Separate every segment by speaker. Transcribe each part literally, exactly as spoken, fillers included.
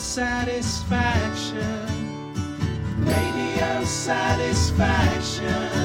Speaker 1: satisfaction. Radio satisfaction.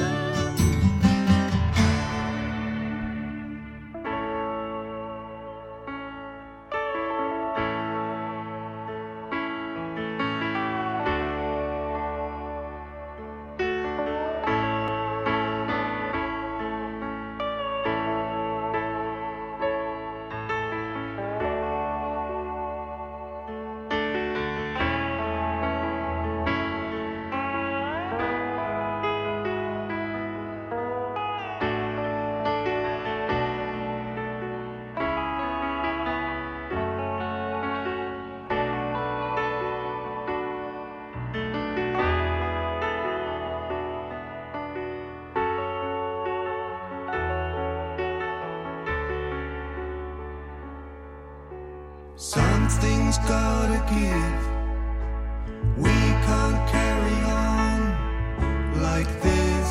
Speaker 2: Something's gotta give. We can't carry on like this.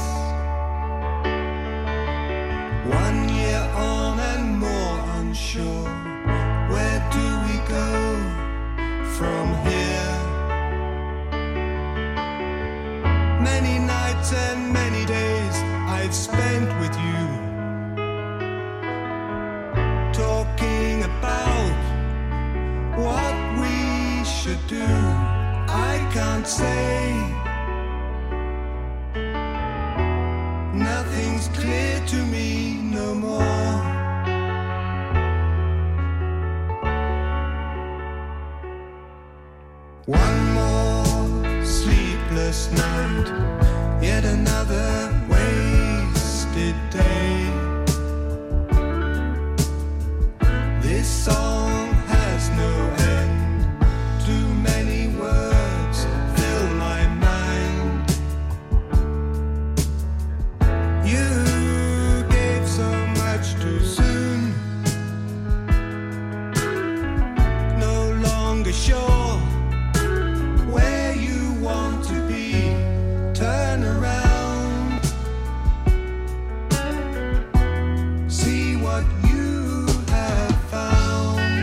Speaker 2: One year on and more unsure. Where do we go from here? Many nights and many days I've spent with you, talking about what we should do. I can't say. Nothing's clear to me no more. One more sleepless night, yet another wasted day. This song has no end. Too many words fill my mind. You gave so much too soon. No longer sure where you want to be. Turn around. See what you have found.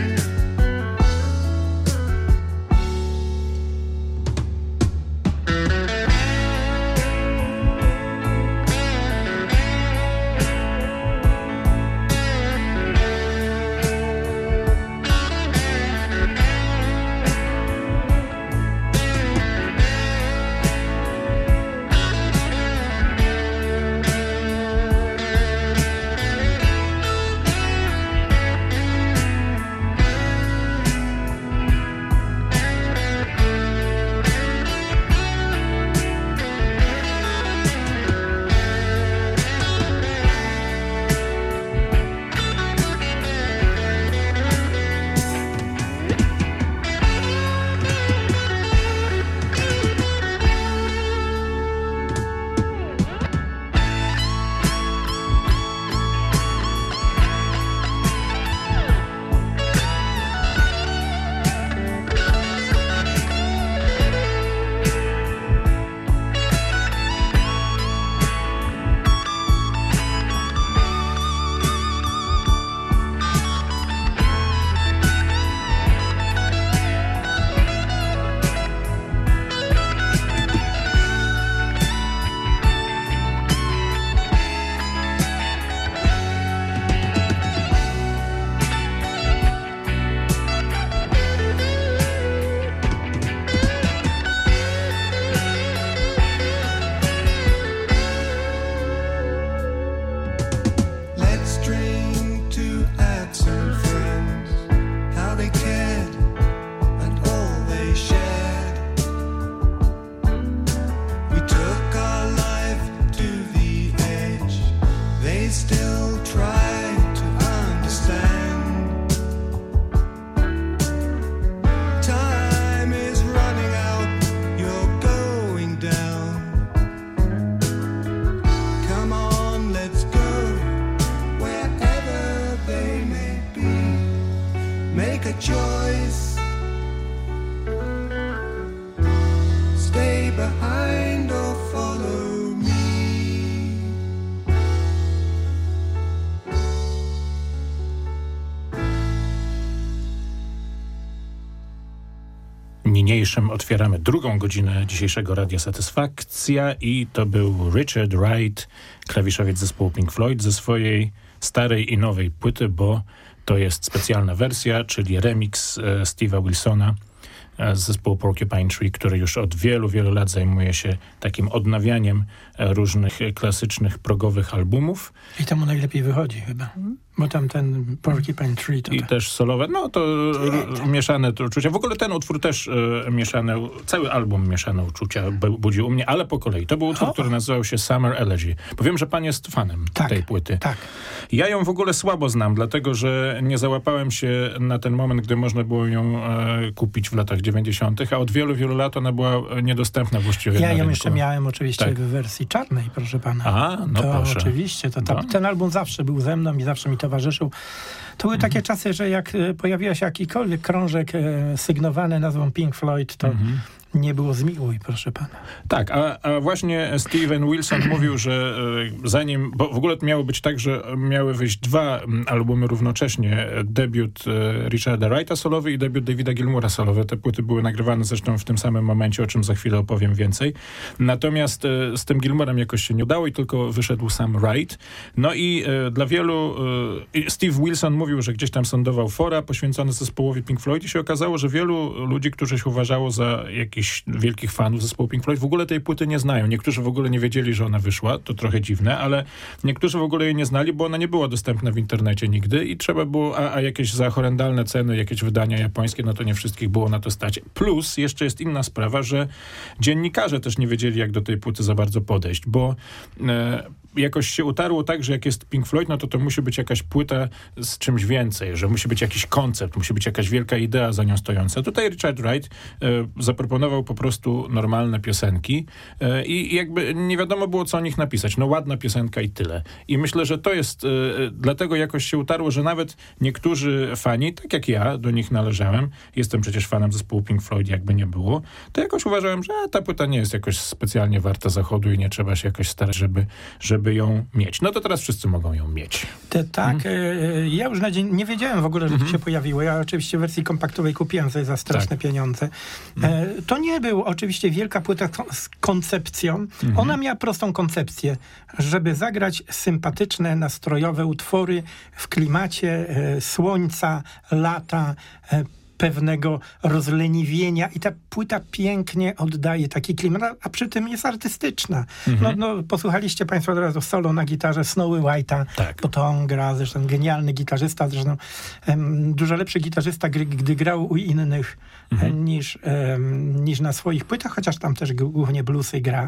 Speaker 3: niniejszym otwieramy drugą godzinę dzisiejszego Radia Satysfakcja i to był Richard Wright, klawiszowiec zespołu Pink Floyd ze swojej starej i nowej płyty, bo to jest specjalna wersja, czyli remix e, Steve'a Wilsona z zespołu Porcupine Tree, który już od wielu, wielu lat zajmuje się takim odnawianiem różnych klasycznych, progowych albumów.
Speaker 4: I tam mu najlepiej wychodzi chyba. Bo tam ten Porcupine Tree to
Speaker 3: I
Speaker 4: tak.
Speaker 3: też solowe, no to
Speaker 4: Nie, tak.
Speaker 3: mieszane to uczucia. W ogóle ten utwór też e, mieszane, cały album mieszane uczucia bu- budzi u mnie, ale po kolei. To był utwór,
Speaker 4: O.
Speaker 3: który nazywał się Summer Elegy. Bo wiem, że pan jest fanem
Speaker 4: Tak,
Speaker 3: tej płyty.
Speaker 4: tak.
Speaker 3: Ja ją w ogóle słabo znam, dlatego że nie załapałem się na ten moment, gdy można było ją e, kupić w latach dziewięćdziesiątych, a od wielu, wielu lat ona była niedostępna właściwie
Speaker 4: Ja
Speaker 3: na
Speaker 4: ją
Speaker 3: rynku.
Speaker 4: jeszcze miałem oczywiście
Speaker 3: Tak.
Speaker 4: w wersji czarnej, proszę pana.
Speaker 3: A, no
Speaker 4: to
Speaker 3: proszę.
Speaker 4: oczywiście. To ta,
Speaker 3: No.
Speaker 4: Ten album zawsze był ze mną i zawsze mi towarzyszył. To były
Speaker 3: Mhm.
Speaker 4: takie czasy, że jak e, pojawiła się jakikolwiek krążek e, sygnowany nazwą Pink Floyd, to
Speaker 3: Mhm.
Speaker 4: nie było zmiłuj, proszę pana.
Speaker 3: Tak, a, a właśnie Steven Wilson mówił, że e, zanim, bo w ogóle miało być tak, że miały wyjść dwa m, albumy równocześnie, debiut e, Richarda Wrighta solowy i debiut Davida Gilmoura solowy. Te płyty były nagrywane zresztą w tym samym momencie, o czym za chwilę opowiem więcej. Natomiast e, z tym Gilmourem jakoś się nie udało i tylko wyszedł sam Wright. No i e, dla wielu, e, Steve Wilson mówił, że gdzieś tam sondował fora poświęcone zespołowi Pink Floyd i się okazało, że wielu ludzi, którzy się uważało za jakiś wielkich fanów zespołu Pink Floyd, w ogóle tej płyty nie znają. Niektórzy w ogóle nie wiedzieli, że ona wyszła. To trochę dziwne, ale niektórzy w ogóle jej nie znali, bo ona nie była dostępna w internecie nigdy i trzeba było, a, a jakieś za horrendalne ceny, jakieś wydania japońskie, no to nie wszystkich było na to stać. Plus jeszcze jest inna sprawa, że dziennikarze też nie wiedzieli, jak do tej płyty za bardzo podejść, bo e, jakoś się utarło tak, że jak jest Pink Floyd, no to to musi być jakaś płyta z czymś więcej, że musi być jakiś koncept, musi być jakaś wielka idea za nią stojąca. Tutaj Richard Wright e, zaproponował po prostu normalne piosenki e, i jakby nie wiadomo było, co o nich napisać. No ładna piosenka i tyle. I myślę, że to jest, e, dlatego jakoś się utarło, że nawet niektórzy fani, tak jak ja, do nich należałem, jestem przecież fanem zespołu Pink Floyd, jakby nie było, to jakoś uważałem, że a, ta płyta nie jest jakoś specjalnie warta zachodu i nie trzeba się jakoś starać, żeby, żeby ją mieć. No to teraz wszyscy mogą ją mieć.
Speaker 4: Te, tak, e, ja już na dzień nie wiedziałem w ogóle, że to się pojawiło. Ja oczywiście w wersji kompaktowej kupiłem sobie za straszne
Speaker 3: Tak.
Speaker 4: pieniądze. E, to nie był oczywiście wielka płyta ko- z koncepcją. Ona miała prostą koncepcję, żeby zagrać sympatyczne, nastrojowe utwory w klimacie e, słońca, lata, e, pewnego rozleniwienia i ta płyta pięknie oddaje taki klimat, a, a przy tym jest artystyczna. No, no, posłuchaliście państwo od razu solo na gitarze Snowy White'a,
Speaker 3: Tak.
Speaker 4: bo to on gra, zresztą genialny gitarzysta, zresztą em, dużo lepszy gitarzysta, gdy, gdy grał u innych em, niż, em, niż na swoich płytach, chociaż tam też g- głównie bluesy gra.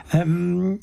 Speaker 4: Em,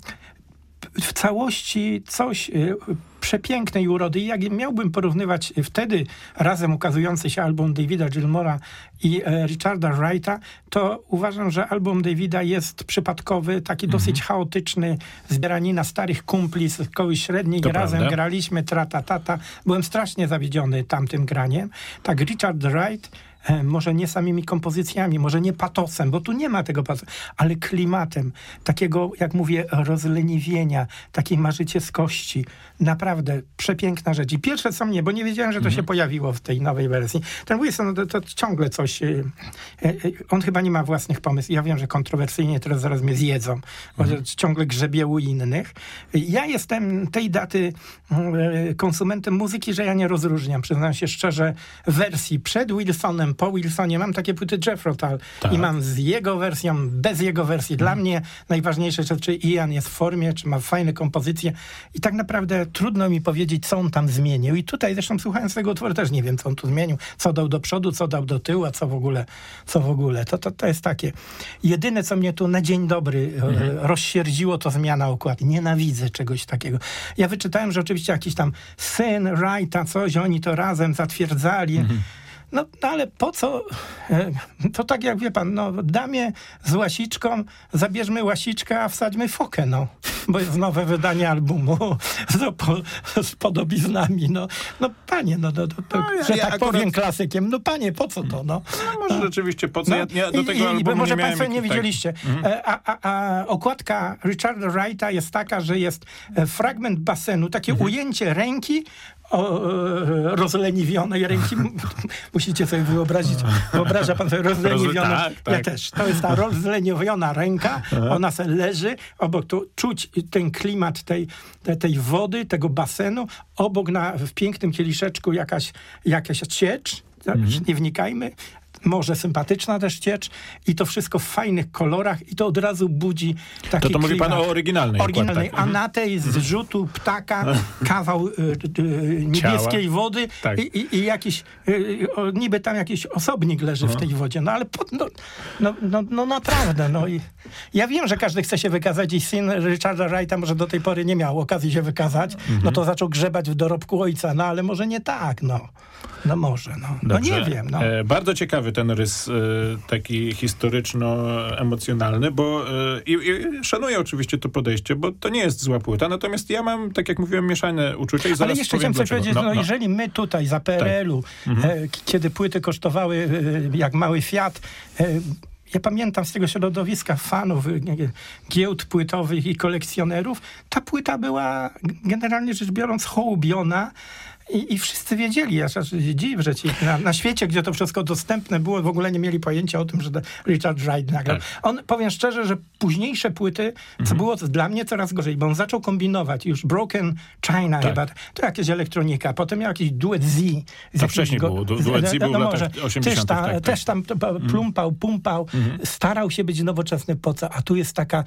Speaker 4: w całości coś y, przepięknej urody. I jak miałbym porównywać wtedy razem ukazujący się album Davida Gilmoura i e, Richarda Wrighta, to uważam, że album Davida jest przypadkowy, taki dosyć chaotyczny, zbieranina starych kumpli z szkoły średniej.
Speaker 3: To
Speaker 4: Razem
Speaker 3: prawda.
Speaker 4: graliśmy tra-ta-ta-ta. Byłem strasznie zawiedziony tamtym graniem. Tak, Richard Wright e, może nie samymi kompozycjami, może nie patosem, bo tu nie ma tego patosu, ale klimatem, takiego, jak mówię, rozleniwienia, takiej marzycieskości. Naprawdę przepiękna rzecz. I pierwsze co mnie, bo nie wiedziałem, że to się pojawiło w tej nowej wersji. Ten Wilson to, to ciągle coś, e, e, on chyba nie ma własnych pomysłów. Ja wiem, że kontrowersyjnie teraz zaraz mnie zjedzą, bo ciągle grzebie u innych. Ja jestem tej daty e, konsumentem muzyki, że ja nie rozróżniam, przyznam się szczerze, wersji przed Wilsonem, po Wilsonie. Mam takie płyty Jethro Tull
Speaker 3: Tak.
Speaker 4: i mam z jego wersją, bez jego wersji. Dla mnie najważniejsze rzeczy, czy Ian jest w formie, czy ma fajne kompozycje i tak naprawdę trudno mi powiedzieć, co on tam zmienił. I tutaj zresztą słuchając tego utworu też nie wiem, co on tu zmienił, co dał do przodu, co dał do tyłu, a co w ogóle, co w ogóle. To, to, to jest takie. Jedyne, co mnie tu na dzień dobry mhm. e, rozsierdziło, to zmiana układu. Nienawidzę czegoś takiego. Ja wyczytałem, że oczywiście jakiś tam syn Wrighta, coś, oni to razem zatwierdzali. Mhm. No, no ale po co? E, to tak jak wie pan, no damie z łasiczką, zabierzmy łasiczkę, a wsadźmy fokę, no. Bo jest nowe wydanie albumu z, po, z podobiznami, no. No panie, no, no, no,
Speaker 3: No, ja-
Speaker 4: że
Speaker 3: ja
Speaker 4: tak
Speaker 3: akurat-
Speaker 4: powiem klasykiem, no panie, po co to, no?
Speaker 3: No może rzeczywiście, po co?
Speaker 4: No,
Speaker 3: Ja, ja do
Speaker 4: i-
Speaker 3: tego
Speaker 4: i,
Speaker 3: albumu
Speaker 4: może
Speaker 3: nie miałem...
Speaker 4: państwo nie
Speaker 3: tak-
Speaker 4: widzieliście. E, A, a, a okładka Richarda Wrighta jest taka, że jest e, fragment basenu, takie ujęcie ręki o, rozleniwionej ręki. Musicie sobie wyobrazić, wyobraża pan sobie rozleniwiona.
Speaker 3: Tak, tak.
Speaker 4: Ja też. To jest ta rozleniwiona ręka, ona se leży, obok tu czuć ten klimat tej, tej wody, tego basenu, obok na, w pięknym kieliszeczku jakaś, jakaś ciecz, mhm. nie wnikajmy, może sympatyczna też ciecz i to wszystko w fajnych kolorach i to od razu budzi taki
Speaker 3: To to mówi
Speaker 4: klimat.
Speaker 3: pan o oryginalnej.
Speaker 4: Oryginalnej,
Speaker 3: układ, tak.
Speaker 4: a na tej z rzutu ptaka kawał y, y, niebieskiej
Speaker 3: Ciała.
Speaker 4: wody
Speaker 3: Tak.
Speaker 4: i, i, i jakiś, y, o, niby tam jakiś osobnik leży
Speaker 3: No.
Speaker 4: w tej wodzie. No ale po, no, no, no, no naprawdę. No i ja wiem, że każdy chce się wykazać i syn Richarda Wrighta może do tej pory nie miał okazji się wykazać,
Speaker 3: Mhm.
Speaker 4: no to zaczął grzebać w dorobku ojca, no ale może nie tak, no. No może, no. No
Speaker 3: Dobrze.
Speaker 4: nie wiem, no.
Speaker 3: E, bardzo ciekawy ten rys e, taki historyczno-emocjonalny, bo e, i, i szanuję oczywiście to podejście, bo to nie jest zła płyta, natomiast ja mam, tak jak mówiłem, mieszane uczucia i zaraz
Speaker 4: Ale jeszcze
Speaker 3: powiem
Speaker 4: chciałem coś
Speaker 3: dlaczego.
Speaker 4: powiedzieć, no,
Speaker 3: No, no.
Speaker 4: jeżeli my tutaj za P R L-u,
Speaker 3: Mhm.
Speaker 4: e, k- kiedy płyty kosztowały e, jak mały Fiat, e, ja pamiętam z tego środowiska fanów, e, giełd płytowych i kolekcjonerów, ta płyta była generalnie rzecz biorąc hołubiona. I, I wszyscy wiedzieli, ja się dziw, że ci na, na świecie, gdzie to wszystko dostępne było, w ogóle nie mieli pojęcia o tym, że Richard Wright nagrał.
Speaker 3: Tak.
Speaker 4: On, powiem szczerze, że późniejsze płyty, co
Speaker 3: Mhm.
Speaker 4: było dla mnie coraz gorzej, bo on zaczął kombinować. Już Broken China
Speaker 3: Tak.
Speaker 4: chyba, to jakieś elektronika, potem miał jakiś duet Z. z
Speaker 3: To
Speaker 4: jakimś
Speaker 3: wcześniej
Speaker 4: go-
Speaker 3: było. Du- duet Z był w latach
Speaker 4: może.
Speaker 3: osiemdziesiątych,
Speaker 4: Też, ta,
Speaker 3: tak, tak.
Speaker 4: też tam to, po- plumpał, pumpał, starał się być nowoczesny, po co? A tu jest taka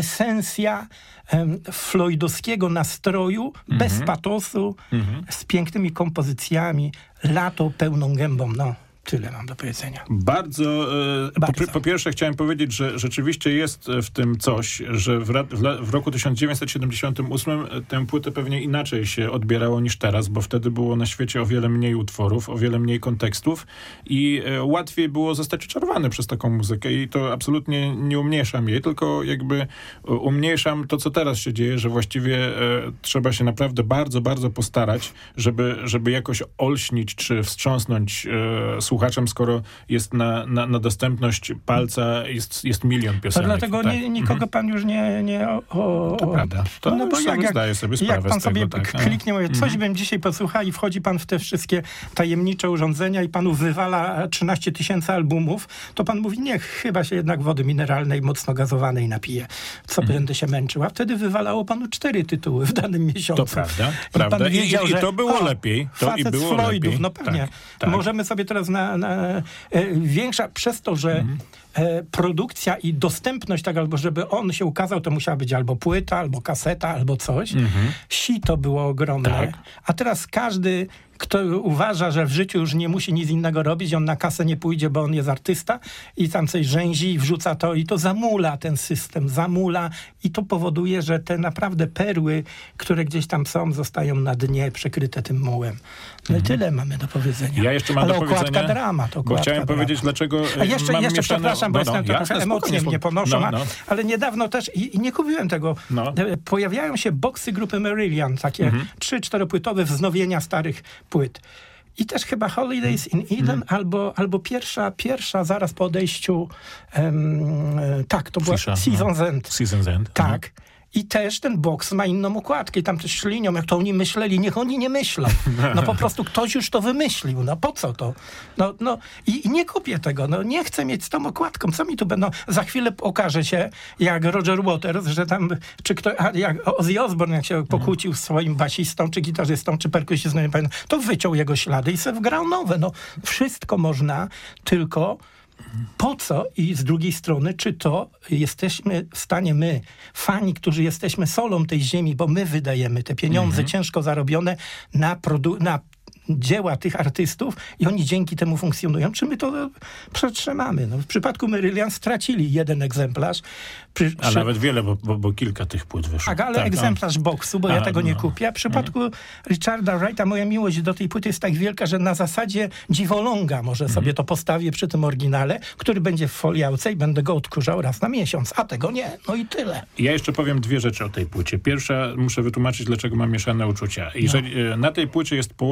Speaker 4: esencja em, floydowskiego nastroju, bez patosu, z pięknymi kompozycjami, lato pełną gębą, no. Tyle mam do powiedzenia.
Speaker 3: Bardzo, e,
Speaker 4: Bardzo.
Speaker 3: Po, po pierwsze chciałem powiedzieć, że rzeczywiście jest w tym coś, że w, ra, w, la- w roku tysiąc dziewięćset siedemdziesiątym ósmym tę płytę pewnie inaczej się odbierało niż teraz, bo wtedy było na świecie o wiele mniej utworów, o wiele mniej kontekstów i e, łatwiej było zostać oczarowany przez taką muzykę i to absolutnie nie umniejszam jej, tylko jakby e, umniejszam to, co teraz się dzieje, że właściwie e, trzeba się naprawdę bardzo, bardzo postarać, żeby, żeby jakoś olśnić czy wstrząsnąć e, słuchaczem, skoro jest na, na, na dostępność palca, jest, jest milion
Speaker 4: To
Speaker 3: piosenek.
Speaker 4: dlatego
Speaker 3: tak.
Speaker 4: nie, nikogo pan już nie... nie o, o,
Speaker 3: To prawda. To
Speaker 4: no bo
Speaker 3: już
Speaker 4: jak,
Speaker 3: sam
Speaker 4: jak,
Speaker 3: zdaję sobie sprawę
Speaker 4: jak pan
Speaker 3: z tego,
Speaker 4: sobie
Speaker 3: tak.
Speaker 4: k- kliknie, mówi, coś bym dzisiaj posłuchał i wchodzi pan w te wszystkie tajemnicze urządzenia i panu wywala trzynaście tysięcy albumów, to pan mówi, nie, chyba się jednak wody mineralnej mocno gazowanej napije. Co będę się męczył? A wtedy wywalało panu cztery tytuły w danym miesiącu.
Speaker 3: To prawda,
Speaker 4: I
Speaker 3: prawda.
Speaker 4: pan
Speaker 3: I-
Speaker 4: wiedział,
Speaker 3: i- i
Speaker 4: że,
Speaker 3: to było
Speaker 4: o,
Speaker 3: lepiej. To i
Speaker 4: facet
Speaker 3: było
Speaker 4: z Floydów,
Speaker 3: lepiej.
Speaker 4: no pewnie.
Speaker 3: Tak, tak.
Speaker 4: Możemy sobie teraz na, na e, większa, przez to, że e, produkcja i dostępność, tak, albo żeby on się ukazał, to musiała być albo płyta, albo kaseta, albo coś. Sito było ogromne.
Speaker 3: Tak.
Speaker 4: A teraz każdy, kto uważa, że w życiu już nie musi nic innego robić, on na kasę nie pójdzie, bo on jest artysta i tam coś rzęzi i wrzuca to i to zamula ten system, zamula i to powoduje, że te naprawdę perły, które gdzieś tam są, zostają na dnie przykryte tym mułem. No i tyle mamy do powiedzenia.
Speaker 3: Ja jeszcze mam
Speaker 4: Ale
Speaker 3: do
Speaker 4: okładka
Speaker 3: powiedzenia,
Speaker 4: dramat,
Speaker 3: bo
Speaker 4: okładka
Speaker 3: chciałem
Speaker 4: dramat.
Speaker 3: powiedzieć, dlaczego
Speaker 4: A jeszcze,
Speaker 3: mam
Speaker 4: jeszcze
Speaker 3: mieszane...
Speaker 4: przepraszam, bo
Speaker 3: no, no,
Speaker 4: jestem
Speaker 3: jasne,
Speaker 4: trochę emocje
Speaker 3: spokojnie,
Speaker 4: mnie ponoszą,
Speaker 3: no,
Speaker 4: a-
Speaker 3: no.
Speaker 4: ale niedawno też, i, i nie kupiłem tego,
Speaker 3: No.
Speaker 4: e, pojawiają się boksy grupy Marillion, takie
Speaker 3: Mhm.
Speaker 4: trzy, czteropłytowe wznowienia starych płyt. I też chyba Holidays in Eden,
Speaker 3: Mhm.
Speaker 4: albo, albo pierwsza, pierwsza zaraz po odejściu, em, e, tak, to była
Speaker 3: Fisza, no.
Speaker 4: Season's End.
Speaker 3: Season's End.
Speaker 4: Tak. I też ten boks ma inną układkę i tam też ślinią, jak to oni myśleli, niech oni nie myślą. No po prostu ktoś już to wymyślił, no po co to? No, no i, i nie kupię tego, no nie chcę mieć z tą okładką, co mi tu będą, za chwilę okaże się, jak Roger Waters, że tam, czy kto, a jak Ozzy Osbourne, jak się pokłócił z swoim basistą, czy gitarzystą, czy perkusistą, nie pamiętam, to wyciął jego ślady i sobie wgrał nowe, no wszystko można, tylko po co i z drugiej strony, czy to jesteśmy w stanie my, fani, którzy jesteśmy solą tej ziemi, bo my wydajemy te pieniądze ciężko zarobione na, produ- na dzieła tych artystów i oni dzięki temu funkcjonują, czy my to przetrzymamy. No, w przypadku Marillion stracili jeden egzemplarz. Przy,
Speaker 3: A
Speaker 4: przy,
Speaker 3: nawet wiele, bo, bo, bo kilka tych płyt wyszło.
Speaker 4: tak, ale
Speaker 3: tak,
Speaker 4: egzemplarz boksu, bo ja
Speaker 3: A,
Speaker 4: tego nie
Speaker 3: no.
Speaker 4: kupię. A w przypadku Richarda Wrighta moja miłość do tej płyty jest tak wielka, że na zasadzie dziwoląga może sobie to postawię przy tym oryginale, który będzie w foliałce i będę go odkurzał raz na miesiąc, a tego nie. No i tyle.
Speaker 3: Ja jeszcze powiem dwie rzeczy o tej płycie. Pierwsza, muszę wytłumaczyć, dlaczego mam mieszane uczucia. Jeżeli, e, Na tej płycie jest połowa piosenek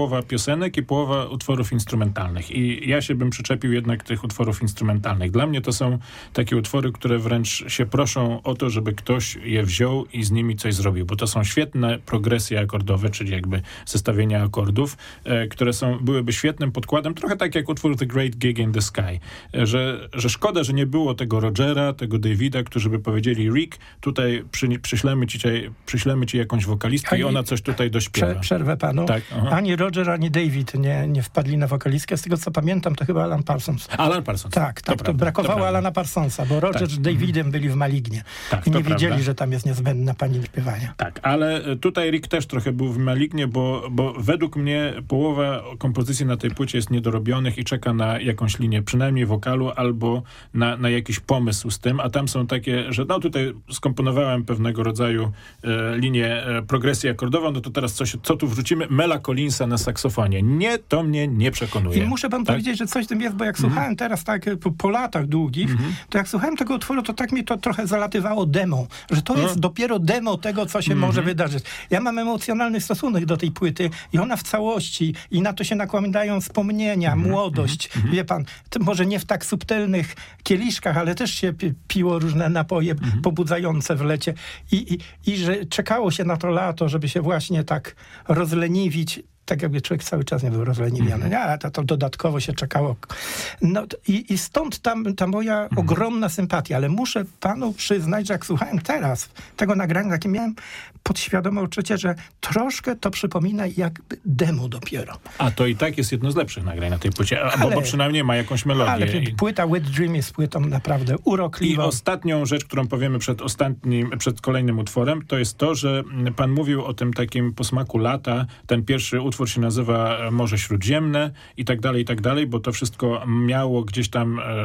Speaker 3: piosenek i połowa utworów instrumentalnych. I ja się bym przyczepił jednak tych utworów instrumentalnych. Dla mnie to są takie utwory, które wręcz się proszą o to, żeby ktoś je wziął i z nimi coś zrobił, bo to są świetne progresje akordowe, czyli jakby zestawienia akordów, e, które są, byłyby świetnym podkładem, trochę tak jak utwór The Great Gig in the Sky. E, że, że szkoda, że nie było tego Rogera, tego Davida, którzy by powiedzieli: Rick, tutaj przy, przyślemy, ci, przyślemy ci jakąś wokalistkę ani, i ona coś tutaj dośpiewa.
Speaker 4: Prze, przerwę panu.
Speaker 3: Tak,
Speaker 4: ani Roger, ani David nie, nie wpadli na wokalistkę. Z tego co pamiętam, to chyba Alan Parsons.
Speaker 3: Alan Parsons.
Speaker 4: Tak, tak, to, to prawda, brakowało to Alana Parsonsa, bo Roger tak. z Davidem byli w Malignie. Tak, i nie wiedzieli, prawda. że tam jest niezbędna pani śpiewania.
Speaker 3: Tak, ale tutaj Rick też trochę był w Malignie, bo, bo według mnie połowa kompozycji na tej płycie jest niedorobionych i czeka na jakąś linię, przynajmniej wokalu, albo na, na jakiś pomysł z tym, a tam są takie, że no tutaj skomponowałem pewnego rodzaju e, linię e, progresji akordową, no to teraz coś, co tu wrzucimy? Mela Collinsa na saksofonie. Nie, to mnie nie przekonuje.
Speaker 4: I muszę wam tak? powiedzieć, że coś w tym jest, bo jak mm. słuchałem teraz tak po, po latach długich, mm-hmm. to jak słuchałem tego utworu, to tak mi to trochę zalatywało demo, że to jest dopiero demo tego, co się mm-hmm. może wydarzyć. Ja mam emocjonalny stosunek do tej płyty i ona w całości, i na to się nakładają wspomnienia, mm-hmm. młodość. Mm-hmm. Wie pan, może nie w tak subtelnych kieliszkach, ale też się pi- piło różne napoje mm-hmm. pobudzające w lecie. I, i, I że czekało się na to lato, żeby się właśnie tak rozleniwić. Tak jakby człowiek cały czas nie był rozleniwiony. Mm-hmm. A to, to dodatkowo się czekało. No i, i stąd tam, ta moja mm-hmm. ogromna sympatia. Ale muszę panu przyznać, że jak słuchałem teraz tego nagrania, takie miałem podświadome uczucie, że troszkę to przypomina jakby demo dopiero.
Speaker 3: A to i tak jest jedno z lepszych nagrań na tej płycie, ale, bo, bo przynajmniej ma jakąś melodię.
Speaker 4: Ale płyta Wet Dream jest płytą naprawdę urokliwą.
Speaker 3: I ostatnią rzecz, którą powiemy przed ostatnim, przed kolejnym utworem, to jest to, że pan mówił o tym takim posmaku lata. Ten pierwszy utwór się nazywa Morze Śródziemne i tak dalej, i tak dalej, bo to wszystko miało gdzieś tam e,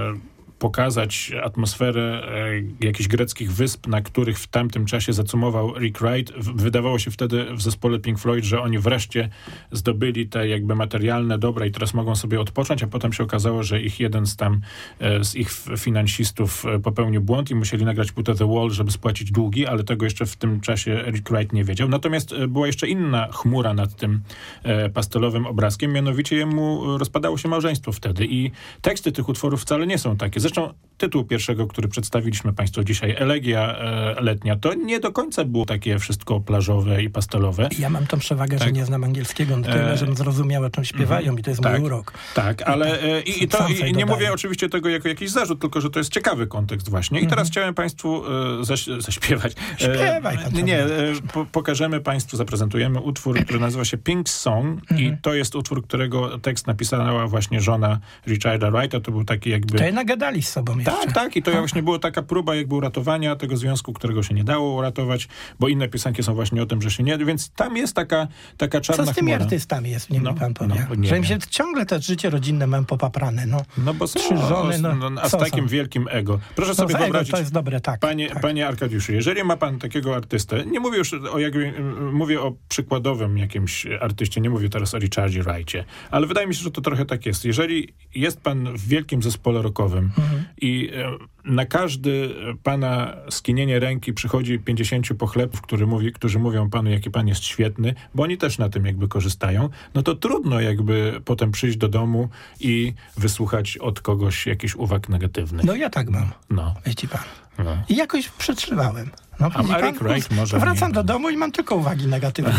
Speaker 3: pokazać atmosferę e, jakichś greckich wysp, na których w tamtym czasie zacumował Rick Wright. W, wydawało się wtedy w zespole Pink Floyd, że oni wreszcie zdobyli te jakby materialne dobra i teraz mogą sobie odpocząć, a potem się okazało, że ich jeden z tam, e, z ich finansistów e, popełnił błąd i musieli nagrać płytę The Wall, żeby spłacić długi, ale tego jeszcze w tym czasie Rick Wright nie wiedział. Natomiast e, była jeszcze inna chmura nad tym e, pastelowym obrazkiem, mianowicie jemu rozpadało się małżeństwo wtedy i teksty tych utworów wcale nie są takie. Zresztą tytuł pierwszego, który przedstawiliśmy państwu dzisiaj, Elegia e, letnia, to nie do końca było takie wszystko plażowe i pastelowe.
Speaker 4: Ja mam tą przewagę, tak. że nie znam angielskiego, no tyle, e... żebym zrozumiał, o czym śpiewają mm-hmm. i to jest tak, mój urok.
Speaker 3: Tak, ale e, i, i, to, i nie mówię oczywiście tego jako jakiś zarzut, tylko że to jest ciekawy kontekst właśnie. I teraz mm-hmm. chciałem państwu e, zaś, zaśpiewać.
Speaker 4: Śpiewaj pan.
Speaker 3: E, nie, e, po, pokażemy państwu, zaprezentujemy utwór, który nazywa się Pink Song mm-hmm. i to jest utwór, którego tekst napisała właśnie żona Richarda Wrighta. To był taki jakby...
Speaker 4: To je nagadali z sobą jeszcze.
Speaker 3: Tak, tak. I to właśnie była taka próba jakby uratowania tego związku, którego się nie dało uratować, bo inne piosenki są właśnie o tym, że się nie... Więc tam jest taka, taka czarna
Speaker 4: Co z tymi
Speaker 3: chmura.
Speaker 4: artystami jest, nie
Speaker 3: no,
Speaker 4: mi pan powie.
Speaker 3: No,
Speaker 4: że im się ciągle te życie rodzinne mają popaprane. No,
Speaker 3: no bo
Speaker 4: trzy
Speaker 3: no,
Speaker 4: żony, no,
Speaker 3: no, a z takim są? wielkim ego. Proszę no, sobie wyobrazić,
Speaker 4: ego to jest dobre, tak,
Speaker 3: panie,
Speaker 4: tak.
Speaker 3: panie Arkadiuszu, jeżeli ma pan takiego artystę, nie mówię już o jakby, mówię o przykładowym jakimś artyście, nie mówię teraz o Richardzie Wrightie, ale wydaje mi się, że to trochę tak jest. Jeżeli jest pan w wielkim zespole rockowym mhm. i na każdy pana skinienie ręki przychodzi pięćdziesięciu pochlebów, który mówi, którzy mówią panu, jaki pan jest świetny, bo oni też na tym jakby korzystają, no to trudno jakby potem przyjść do domu i wysłuchać od kogoś jakichś uwag negatywnych.
Speaker 4: No ja tak mam.
Speaker 3: No.
Speaker 4: Wiecie pan. No. I jakoś przetrzymałem. No,
Speaker 3: a Rick Wright może
Speaker 4: wracam
Speaker 3: nie.
Speaker 4: do domu i mam tylko uwagi negatywne.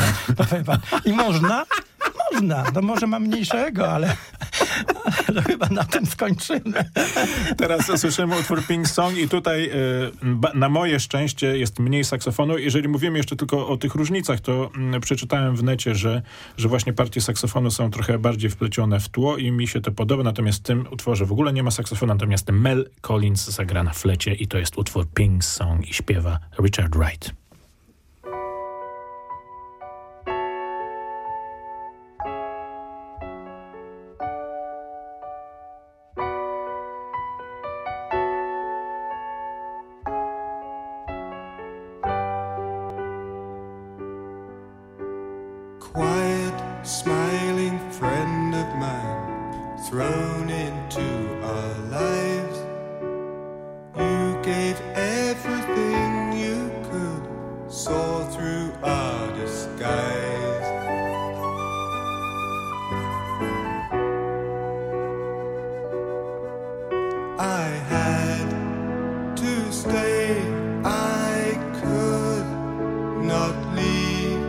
Speaker 4: I można? Można. No może mam mniejszego, ale no, chyba na tym skończymy.
Speaker 3: Teraz słyszymy utwór Pink Song i tutaj y, ba, na moje szczęście jest mniej saksofonu. Jeżeli mówimy jeszcze tylko o tych różnicach, to y, przeczytałem w necie, że, że właśnie partie saksofonu są trochę bardziej wplecione w tło i mi się to podoba, natomiast w tym utworze w ogóle nie ma saksofonu, natomiast Mel Collins zagra na flecie i to jest utwór Pink Song i śpiewa Richard Wright.
Speaker 2: Quiet, smiling friend of mine, thrown into our lives. You gave everything you could I had to stay. I could not leave.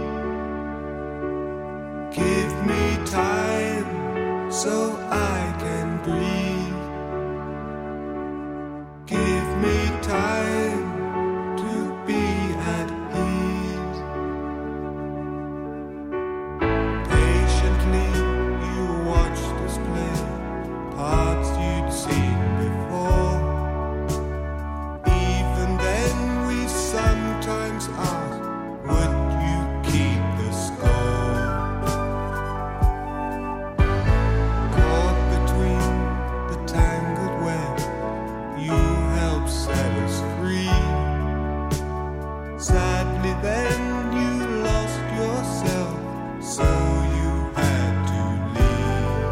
Speaker 2: Give me time so I can breathe. Give me time to be at ease. Patiently you watch this play, parts you'd seen before. Even then we sometimes ask, would you keep the score? Caught between the tangled web, you help set us free. Sadly then you lost yourself, so you had to leave.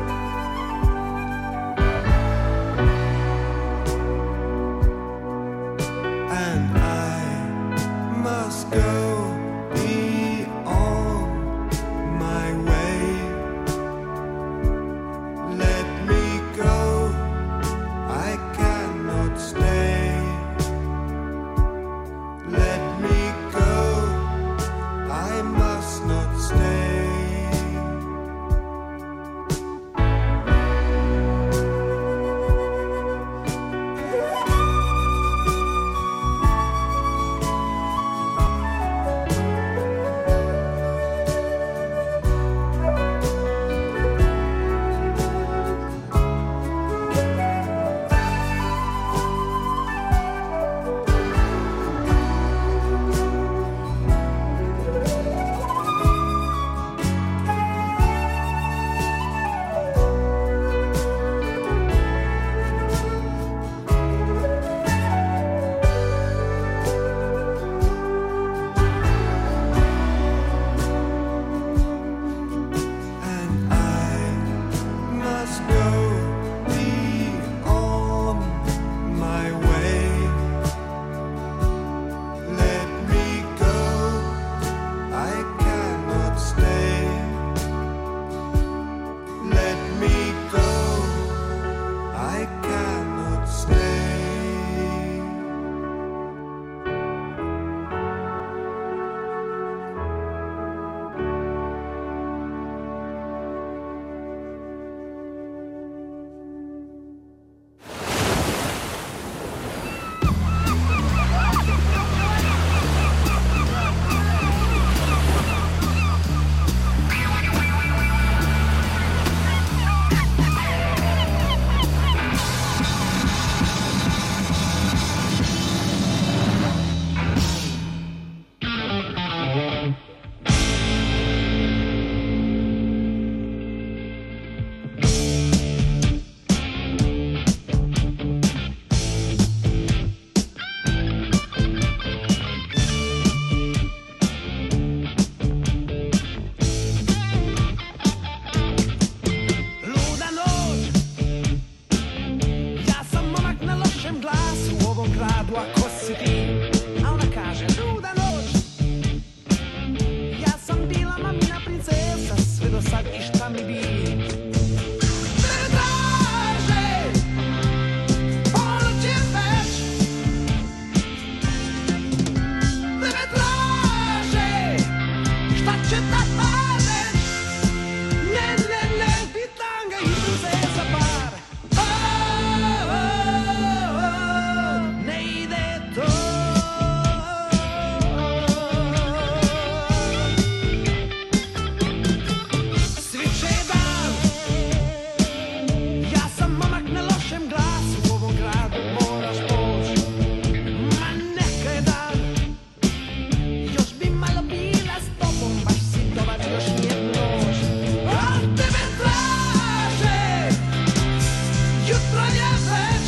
Speaker 2: And I must go be on my way. Let me go, I cannot stay. Let me go, I must not stay. And I must go be on my way. Let me go, I cannot stay. Let me go, I cannot stay.
Speaker 1: Luda noć, ja sam momak na lošem glasu u ovom gradu, a ko si ti? A ona kaže, luda noć, ja sam bila mamina princesa, sve do sad i šta mi bi? Tebe traže, ponoć je već. Tebe traže, šta će da padeš? Ne, ne, ne, bitanga i princesa par. Oh, oh, oh, ne ide to. Sviće dan, ja sam momak na lošem glasu u ovom gradu, moraš poći. Ma neka je dan, još bi malo bila s tobom, baš si dobar još nijednu noć. A tebe traže, jutro je već.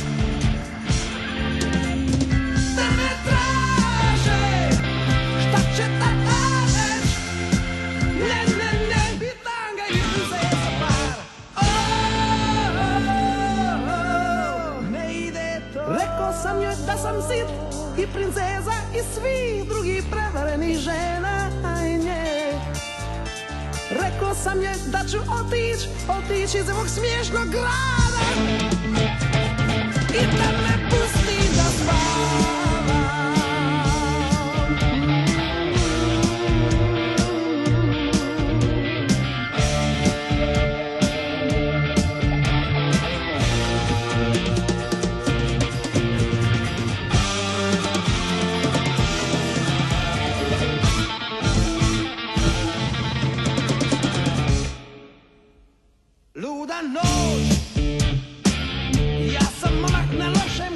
Speaker 1: Tebe traže, šta će da radeš? Ne, ne, ne, bitanga i princesa par. Oh, oh, oh, ne ide to. Rekao sam joj da sam sit i princeza i svih drugih prevarenih žena, a i nje. Rekao sam je da ću otić, otić iz ovog smiješnog grada. i tam me pusti da spavam. Luda noć, ja sam machnę loszem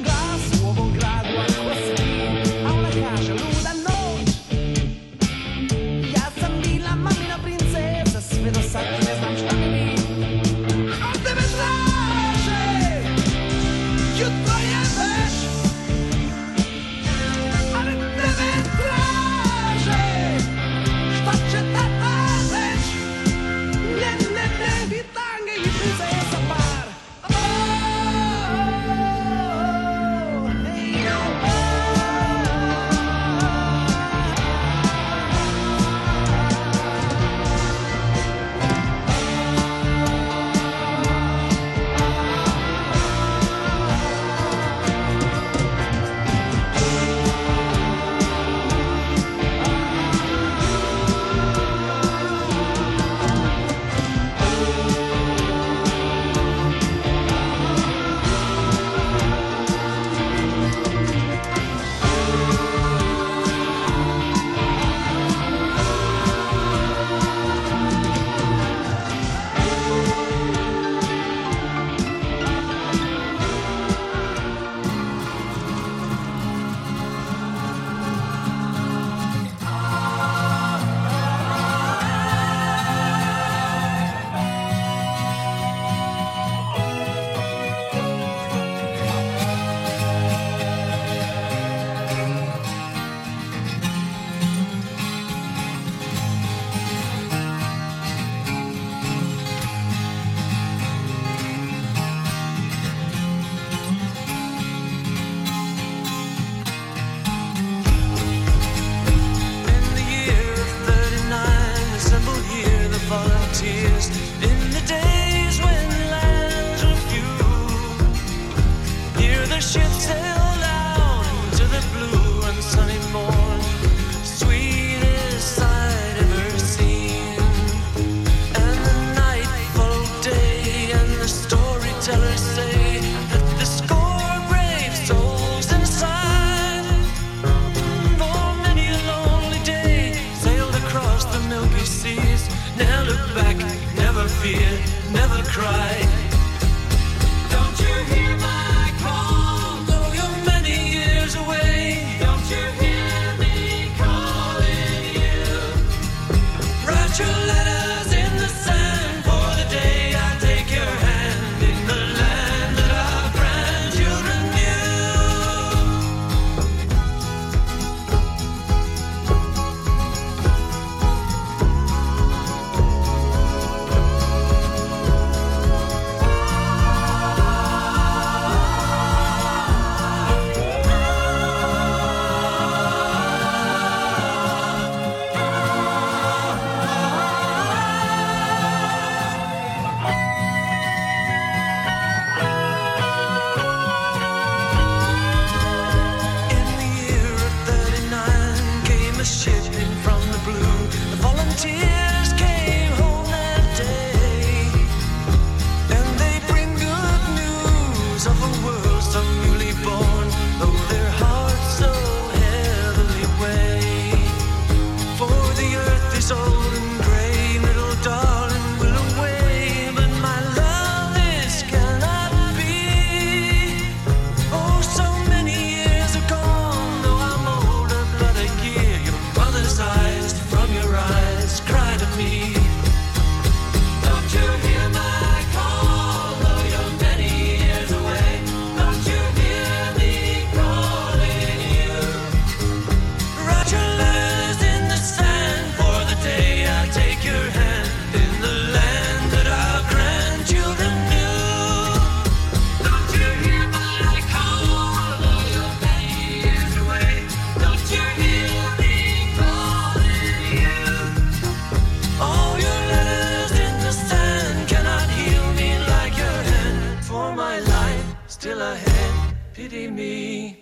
Speaker 1: can't pity me.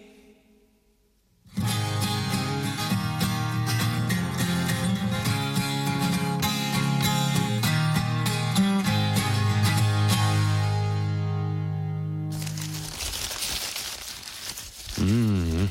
Speaker 5: Mm.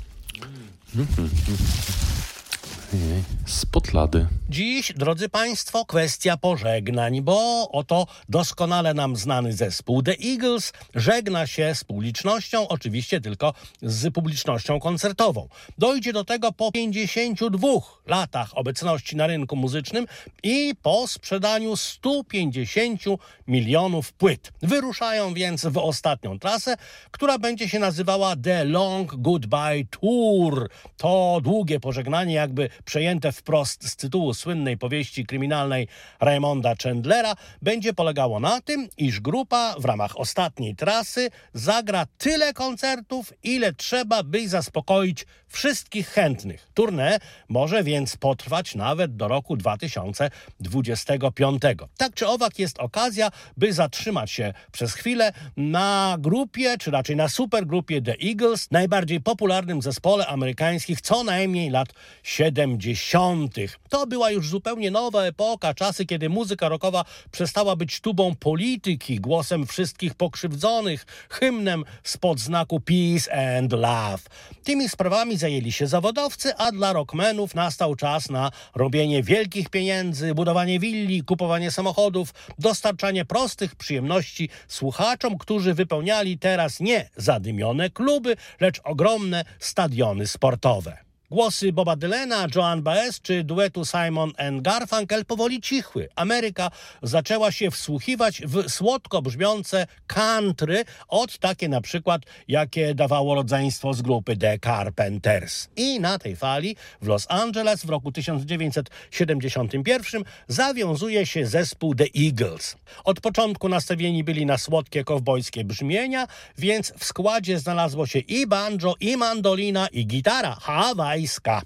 Speaker 5: Spod lady.
Speaker 6: Dziś, drodzy Państwo, kwestia pożegnań, bo oto doskonale nam znany zespół The Eagles żegna się z publicznością, oczywiście tylko z publicznością koncertową. Dojdzie do tego po pięćdziesięciu dwóch latach obecności na rynku muzycznym i po sprzedaniu stu pięćdziesięciu milionów płyt. Wyruszają więc w ostatnią trasę, która będzie się nazywała The Long Goodbye Tour. To długie pożegnanie, jakby przejęte wprost z tytułu słynnej powieści kryminalnej Raymonda Chandlera, będzie polegało na tym, iż grupa w ramach ostatniej trasy zagra tyle koncertów, ile trzeba, by zaspokoić wszystkich chętnych. Tournée może więc potrwać nawet do roku dwa tysiące dwudziestego piątego. Tak czy owak jest okazja, by zatrzymać się przez chwilę na grupie, czy raczej na supergrupie The Eagles, najbardziej popularnym zespole amerykańskich co najmniej lat siedemdziesiątych. To była już zupełnie nowa epoka, czasy, kiedy muzyka rockowa przestała być tubą polityki, głosem wszystkich pokrzywdzonych, hymnem spod znaku Peace and Love. Tymi sprawami zajęli się zawodowcy, a dla rockmenów nastał czas na robienie wielkich pieniędzy, budowanie willi, kupowanie samochodów, dostarczanie prostych przyjemności słuchaczom, którzy wypełniali teraz nie zadymione kluby, lecz ogromne stadiony sportowe. Głosy Boba Dylana, Joan Baez czy duetu Simon and Garfunkel powoli cichły. Ameryka zaczęła się wsłuchiwać w słodko brzmiące country, od takie na przykład, jakie dawało rodzeństwo z grupy The Carpenters. I na tej fali w Los Angeles w roku tysiąc dziewięćset siedemdziesiątym pierwszym zawiązuje się zespół The Eagles. Od początku nastawieni byli na słodkie kowbojskie brzmienia, więc w składzie znalazło się i banjo, i mandolina, i gitara hawajska.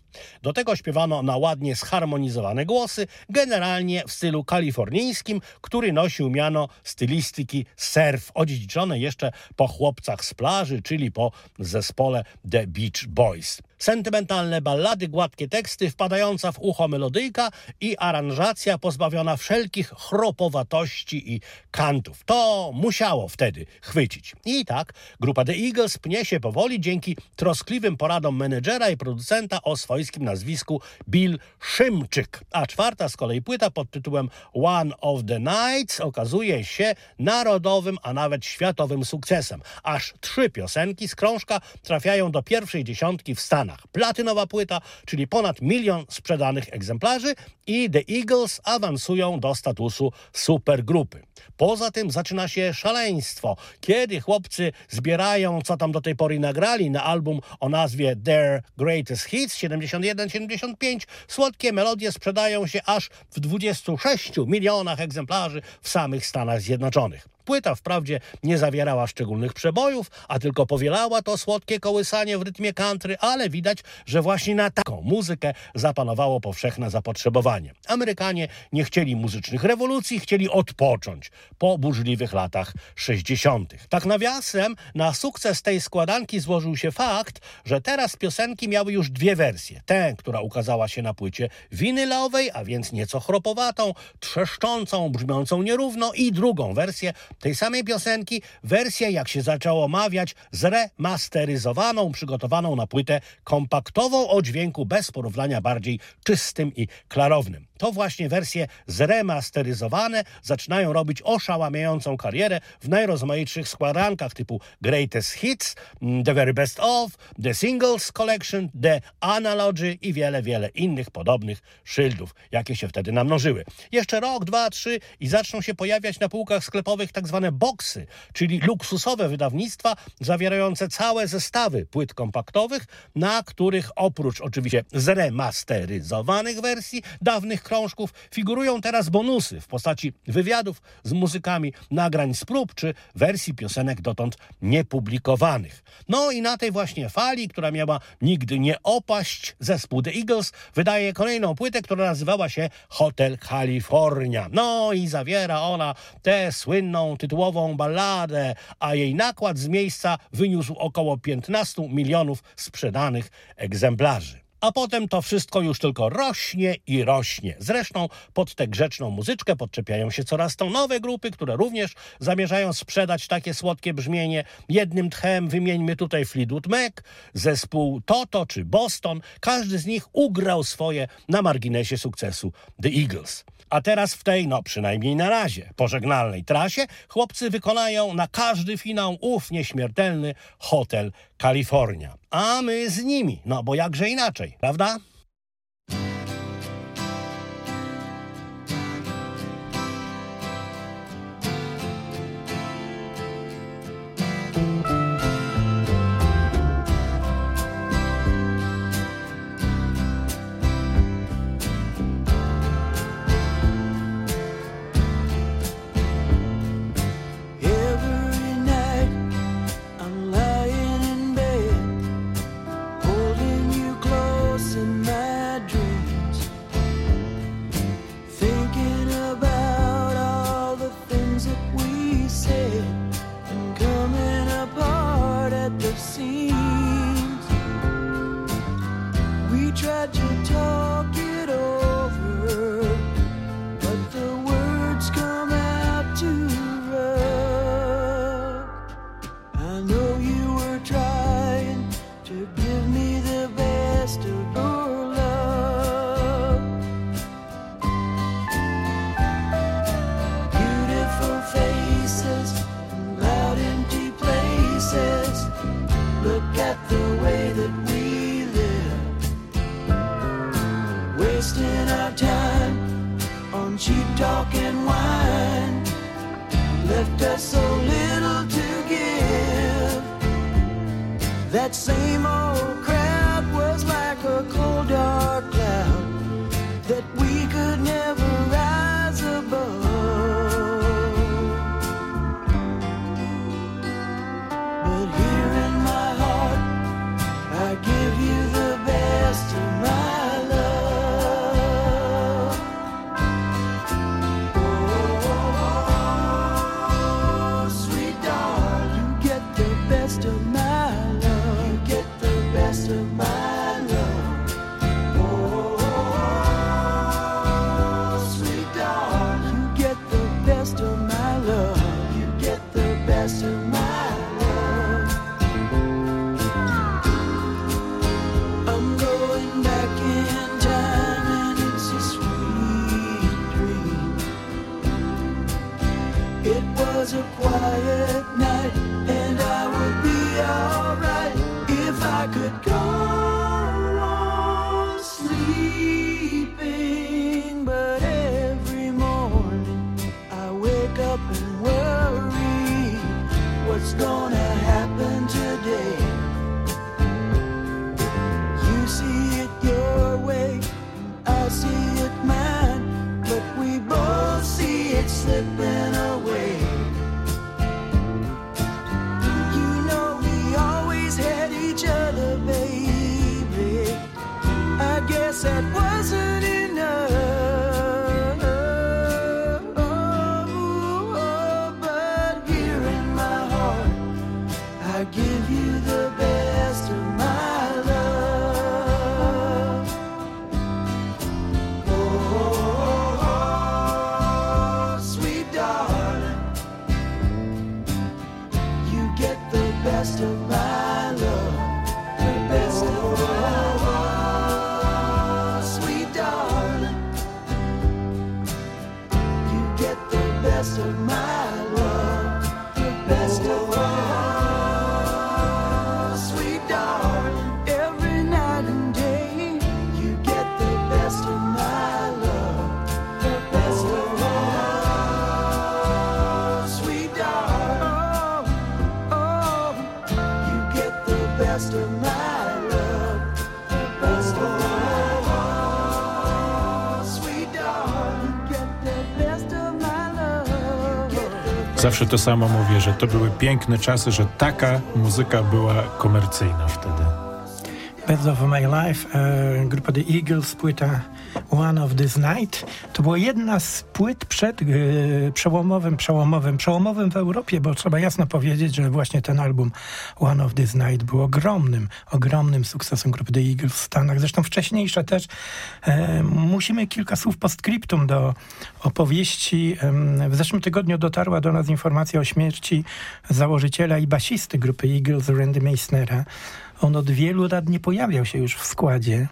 Speaker 6: Do tego śpiewano na ładnie zharmonizowane głosy, generalnie w stylu kalifornijskim, który nosił miano stylistyki surf, odziedziczone jeszcze po chłopcach z plaży, czyli po zespole The Beach Boys. Sentymentalne ballady, gładkie teksty, wpadająca w ucho melodyjka i aranżacja pozbawiona wszelkich chropowatości i kantów. To musiało wtedy chwycić. I tak grupa The Eagles pnie się powoli dzięki troskliwym poradom menedżera i producenta o swojskim nazwisku Bill Szymczyk. A czwarta z kolei płyta pod tytułem One of the Nights okazuje się narodowym, a nawet światowym sukcesem. Aż trzy piosenki z krążka trafiają do pierwszej dziesiątki w Stanach. Platynowa płyta, czyli ponad milion sprzedanych egzemplarzy, i The Eagles awansują do statusu supergrupy. Poza tym zaczyna się szaleństwo, kiedy chłopcy zbierają, co tam do tej pory nagrali na album o nazwie Their Greatest Hits siedemdziesiąt jeden siedemdziesiąt pięć. Słodkie melodie sprzedają się aż w dwudziestu sześciu milionach egzemplarzy w samych Stanach Zjednoczonych. Płyta wprawdzie nie zawierała szczególnych przebojów, a tylko powielała to słodkie kołysanie w rytmie country, ale widać, że właśnie na taką muzykę zapanowało powszechne zapotrzebowanie. Amerykanie nie chcieli muzycznych rewolucji, chcieli odpocząć po burzliwych latach sześćdziesiątych. Tak nawiasem, na sukces tej składanki złożył się fakt, że teraz piosenki miały już dwie wersje. Tę, która ukazała się na płycie winylowej, a więc nieco chropowatą, trzeszczącą, brzmiącą nierówno, i drugą wersję tej samej piosenki, wersję, jak się zaczęło mawiać, zremasteryzowaną, przygotowaną na płytę kompaktową o dźwięku bez porównania bardziej czystym i klarownym. To właśnie wersje zremasteryzowane zaczynają robić oszałamiającą karierę w najrozmaitszych składankach typu Greatest Hits, The Very Best Of, The Singles Collection, The Analogy i wiele, wiele innych podobnych szyldów, jakie się wtedy namnożyły. Jeszcze rok, dwa, trzy i zaczną się pojawiać na półkach sklepowych tak zwane boxy, czyli luksusowe wydawnictwa zawierające całe zestawy płyt kompaktowych, na których oprócz oczywiście zremasteryzowanych wersji dawnych krążków figurują teraz bonusy w postaci wywiadów z muzykami, nagrań z prób czy wersji piosenek dotąd niepublikowanych. No i na tej właśnie fali, która miała nigdy nie opaść, zespół The Eagles wydaje kolejną płytę, która nazywała się Hotel California. No i zawiera ona tę słynną tą tytułową balladę, a jej nakład z miejsca wyniósł około piętnaście milionów sprzedanych egzemplarzy. A potem to wszystko już tylko rośnie i rośnie. Zresztą pod tę grzeczną muzyczkę podczepiają się coraz to nowe grupy, które również zamierzają sprzedać takie słodkie brzmienie. Jednym tchem wymieńmy tutaj Fleetwood Mac, zespół Toto czy Boston. Każdy z nich ugrał swoje na marginesie sukcesu The Eagles. A teraz w tej, no przynajmniej na razie, pożegnalnej trasie chłopcy wykonają na każdy finał ów nieśmiertelny Hotel California. A my z nimi, no bo jakże inaczej, prawda?
Speaker 1: Every night I'm lying in bed, holding you close in my dreams, thinking about all the things that we said and coming apart at the seams. We tried to talk it over, but the words come out too rough. I know you were trying to give me the best of your love. Beautiful faces and loud empty places. Look at the way that we live, wasting our time on cheap talk and wine. Left us so little to give. That same old crowd was like a cold dark cloud that we could never rise above. But here in my heart I give you the best of my love. Oh, sweet darling, you get the best of my love. You get the best of my love. Oh, sweet darling, you get the best of my love. You get the best of my love. I'm going back in time and it's a sweet dream. It was a quiet night and I would be alright if I could go on sleeping. But every morning I wake up and worry what's gonna happen today. You see it your way, I see it mine, but we both see it slipping away. You know we always had each other, baby. I guess that wasn't enough. But here in my heart I give you the best of my love. Oh, sweet darling, you get the best of my love. The best of my love. Sweet darling, you get the best of my love. The best of my love. Sweet darling, every night and day, you get the best of my love. The best of my love. Sweet darling, oh, oh, you get the best of my love. The best of my love. Sweet darling, you get the best of my love. Get the
Speaker 3: Zawsze to samo mówię, że to były piękne czasy, że taka muzyka była komercyjna wtedy.
Speaker 4: Best of My Life, e, grupa The Eagles, płyta One of This Night. To była jedna z płyt przed e, przełomowym, przełomowym, przełomowym w Europie, bo trzeba jasno powiedzieć, że właśnie ten album One of This Night był ogromnym, ogromnym sukcesem grupy The Eagles w Stanach. Zresztą wcześniejsze też. E, musimy kilka słów postscriptum do opowieści. E, w zeszłym tygodniu dotarła do nas informacja o śmierci założyciela i basisty grupy Eagles, Randy Meisnera. On od wielu lat nie pojawiał się już w składzie.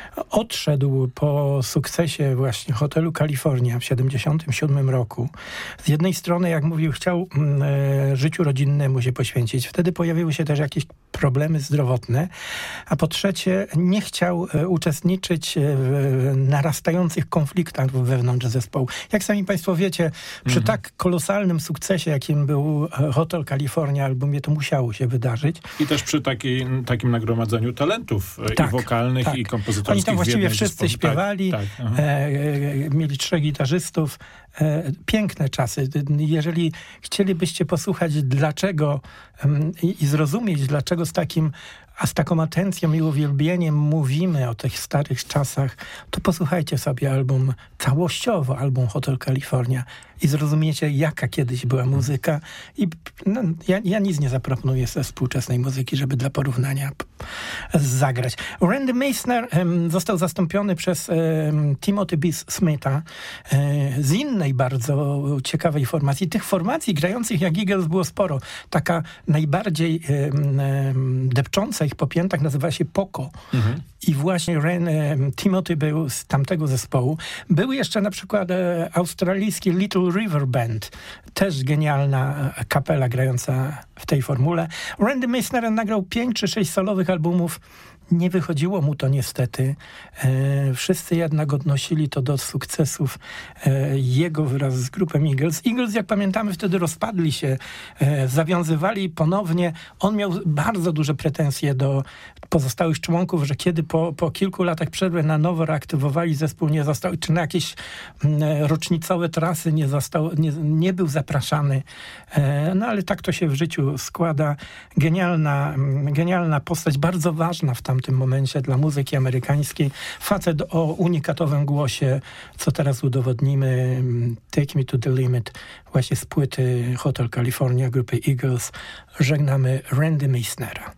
Speaker 4: Odszedł po sukcesie właśnie Hotelu Kalifornia w siedemdziesiątym siódmym roku. Z jednej strony, jak mówił, chciał e, życiu rodzinnemu się poświęcić. Wtedy pojawiły się też jakieś problemy zdrowotne. A po trzecie, nie chciał e, uczestniczyć w narastających konfliktach wewnątrz zespołu. Jak sami państwo wiecie, przy mhm. tak kolosalnym sukcesie, jakim był Hotel California albumie, to musiało się wydarzyć.
Speaker 3: I też przy takiej, takim nagromadzeniu talentów tak, i wokalnych, tak. i kompozytorskich.
Speaker 4: Oni tam właściwie wszyscy zespołu. śpiewali, tak, tak, e, e, mieli trzech gitarzystów. E, piękne czasy. Jeżeli chcielibyście posłuchać dlaczego um, i, i zrozumieć, dlaczego z takim a z taką atencją i uwielbieniem mówimy o tych starych czasach, to posłuchajcie sobie album całościowo, album Hotel California i zrozumiecie, jaka kiedyś była muzyka. I no, ja, ja nic nie zaproponuję ze współczesnej muzyki, żeby dla porównania p- zagrać. Randy Meisner um, został zastąpiony przez um, Timothy B. Smitha um, z innej bardzo ciekawej formacji. Tych formacji grających jak Eagles było sporo. Taka najbardziej um, um, depcząca ich po piętach nazywa się Poco. Mhm. I właśnie Ren, e, Timothy był z tamtego zespołu. Był jeszcze na przykład e, australijski Little River Band. Też genialna kapela grająca w tej formule. Randy Meisner nagrał pięć czy sześć solowych albumów. Nie wychodziło mu to niestety. E, wszyscy jednak odnosili to do sukcesów e, jego wraz z grupą Eagles. Eagles, jak pamiętamy, wtedy rozpadli się, e, zawiązywali ponownie. On miał bardzo duże pretensje do pozostałych członków, że kiedy po, po kilku latach przerwy na nowo reaktywowali zespół, nie został, czy na jakieś m, rocznicowe trasy nie, został, nie, nie był zapraszany. E, no ale tak to się w życiu składa. Genialna, genialna postać, bardzo ważna w tamtym momencie dla muzyki amerykańskiej. Facet o unikatowym głosie, co teraz udowodnimy. Take Me to the Limit, właśnie z płyty Hotel California grupy Eagles. Żegnamy Randy Meisnera.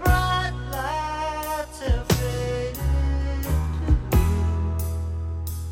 Speaker 7: And the bright lights have faded to blue.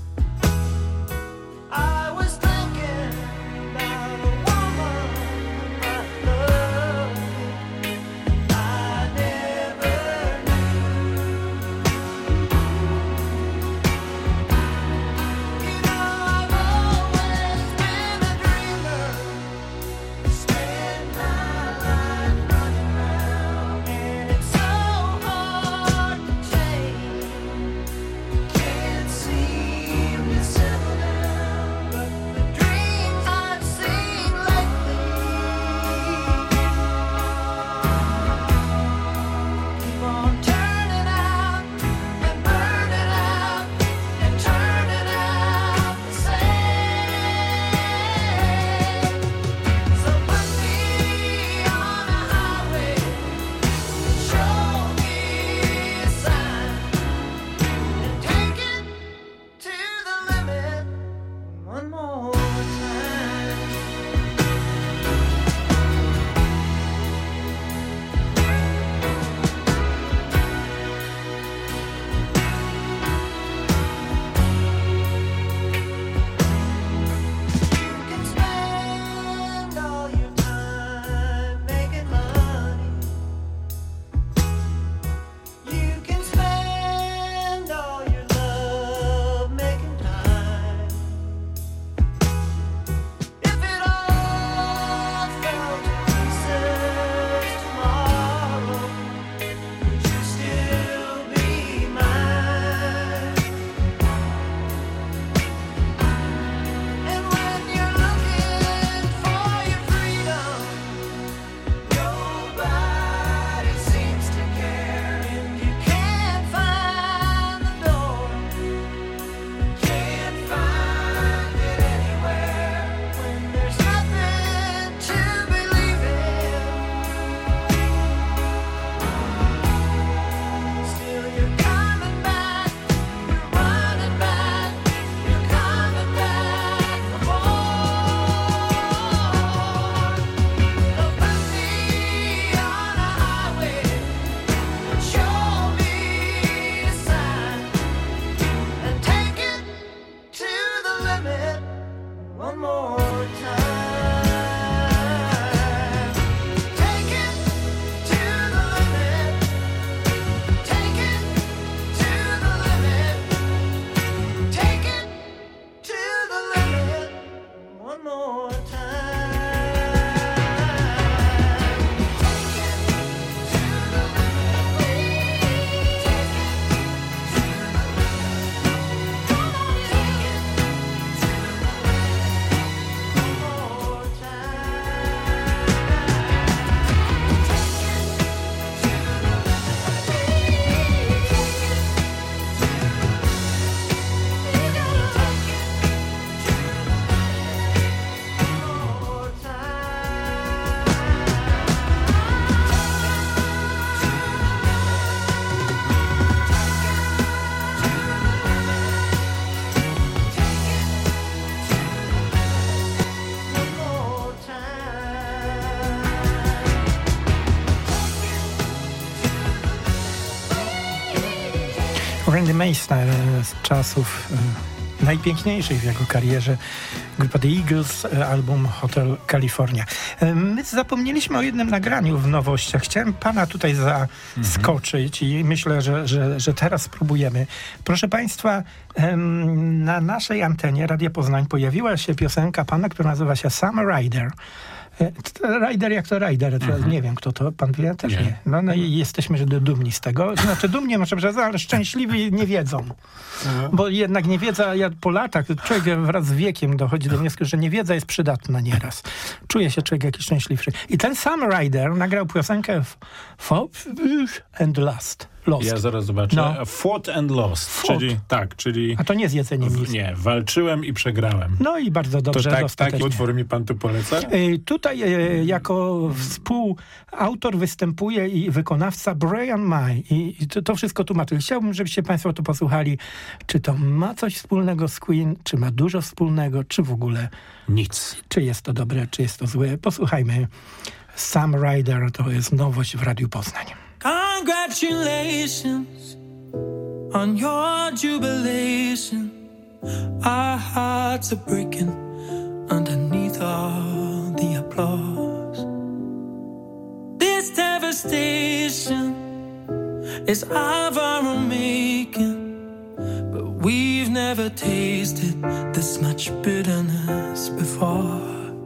Speaker 4: Randy Meisner z czasów e, najpiękniejszych w jego karierze. Grupa The Eagles, e, album Hotel California. E, my zapomnieliśmy o jednym nagraniu w nowościach. Chciałem pana tutaj zaskoczyć i myślę, że, że, że teraz spróbujemy. Proszę państwa, em, na naszej antenie Radia Poznań pojawiła się piosenka pana, która nazywa się Summer Rider. Rider jak to Rider, to mhm. nie wiem kto to, pan wie? Też nie. nie. No, no i jesteśmy dumni z tego. Znaczy dumni może przez, ale szczęśliwi nie wiedzą. Mhm. Bo jednak niewiedza, ja po latach, człowiek wraz z wiekiem dochodzi do wniosku, że niewiedza jest przydatna nieraz. Czuje się człowiek jakiś szczęśliwszy. I ten sam Rider nagrał piosenkę Fought and Lost. Lost.
Speaker 3: Ja zaraz zobaczę.
Speaker 4: No.
Speaker 3: Fought and Lost,
Speaker 4: Fought.
Speaker 3: czyli tak, czyli...
Speaker 4: A to nie z jedzeniem nic.
Speaker 3: Nie, walczyłem i przegrałem.
Speaker 4: No i bardzo dobrze.
Speaker 3: To tak, taki utwór mi pan tu poleca?
Speaker 4: Y, tutaj y, jako współautor występuje i wykonawca Brian May. I, i to, to wszystko tłumaczy. Chciałbym, żebyście państwo to posłuchali. Czy to ma coś wspólnego z Queen, czy ma dużo wspólnego, czy w ogóle
Speaker 3: nic.
Speaker 4: Czy jest to dobre, czy jest to złe. Posłuchajmy. Sam Rider to jest nowość w Radiu Poznań.
Speaker 1: Congratulations on your jubilation. Our hearts are breaking underneath all the applause. This devastation is of our own making, but we've never tasted this much bitterness before.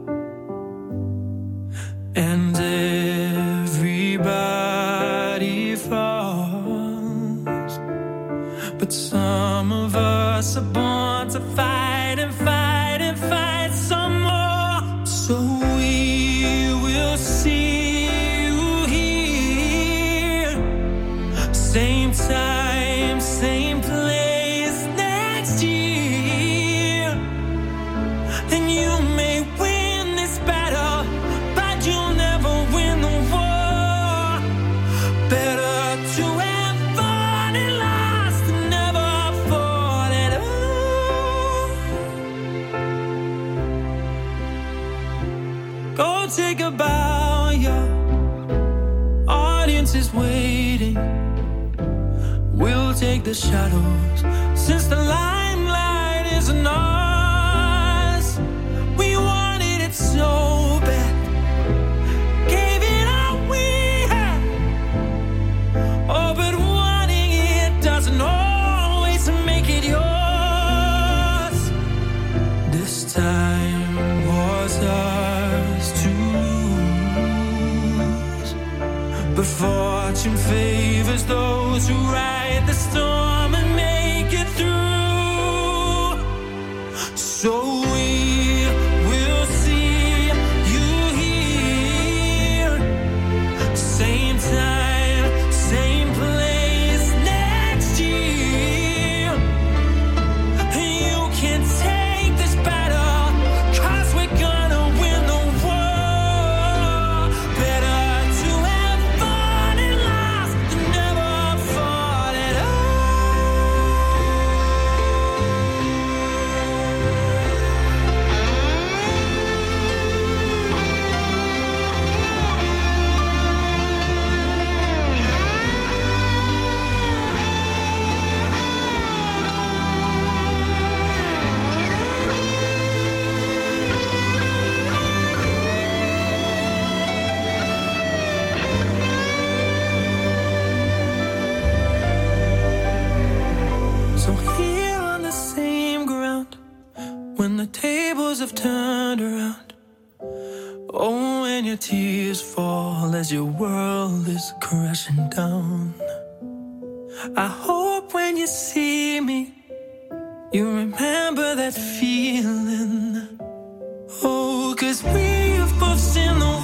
Speaker 1: And everybody falls, but some of us are born to fight and fight and fight some more. So we will see you here, same time, same place next year. And you may win this battle, but you'll never win the war. Better to have fought and lost than never fought at all. Go take a bow, your audience is waiting. We'll take the shadows since the limelight isn't ours. We wanted it so bad, gave it all we had. Oh, but wanting it doesn't always make it yours. This time was ours to lose, but fortune favors those who ride the storm and make it through. So we will see you here, same time, same place next year. You can take this battle, 'cause we're gonna win the war. Better to have fought and lost than never fought at all. So here on the same ground, when the tables have turned around, oh, when your tears fall as your world is crashing down, I hope when you see me, you remember that feeling. Oh, 'cause we've both seen the